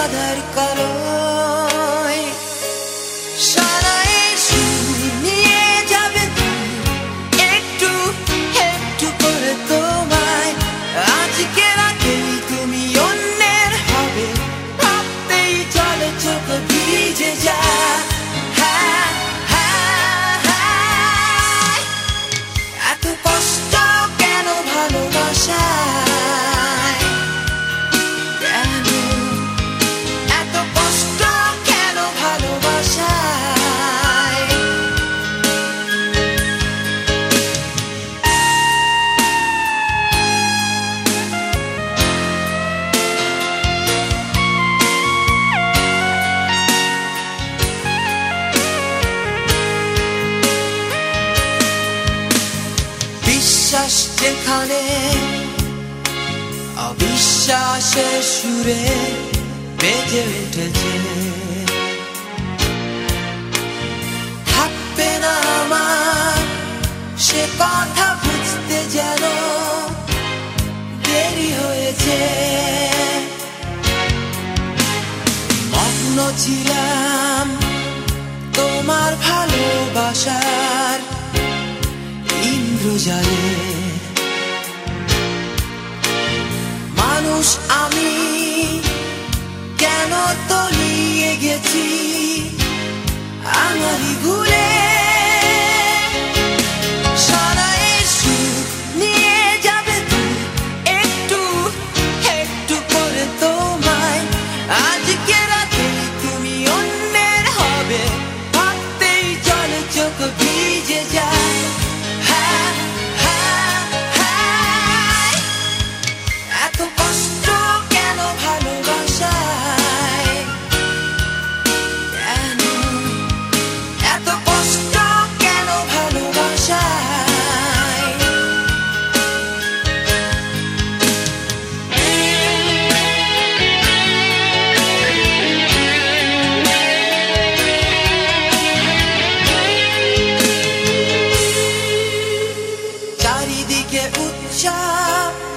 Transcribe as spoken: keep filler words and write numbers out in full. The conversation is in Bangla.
বাধার কারয় সারাই সুর নিয়ে যাবে তুমি একটু একটু করে তোমায় আজকে রাতেই তুমি অন্যের হবে ভাবতেই চলে চোখ ভিজে যায় এত কষ্ট কেন ভালোবাসায় কেন এত কষ্ট কেন ভালোবাসায় বিশ্বাস যেখানে অবিশ্বাসের সুরে বেজে উঠেছে থাকবে না আমার সে কথা বুঝতে যেন দেরি হয়েছে মগ্ন ছিলাম তোমার ভালোবাসার ইন্দ্রজালে মানুষ আমি কেন তলিয়ে গেছি আমারই ঘুরে সারাই সুখ নিয়ে যাবে তুমি একটু একটু করে তোমায় আজকে রাতে তুমি অন্যের হবে ভাবতেই চলে চোখ ভিজে যায় এত কষ্ট কেন ভালোবাসায় কেন এত কষ্ট কেন ভালোবাসায় চারিদিকে উৎসব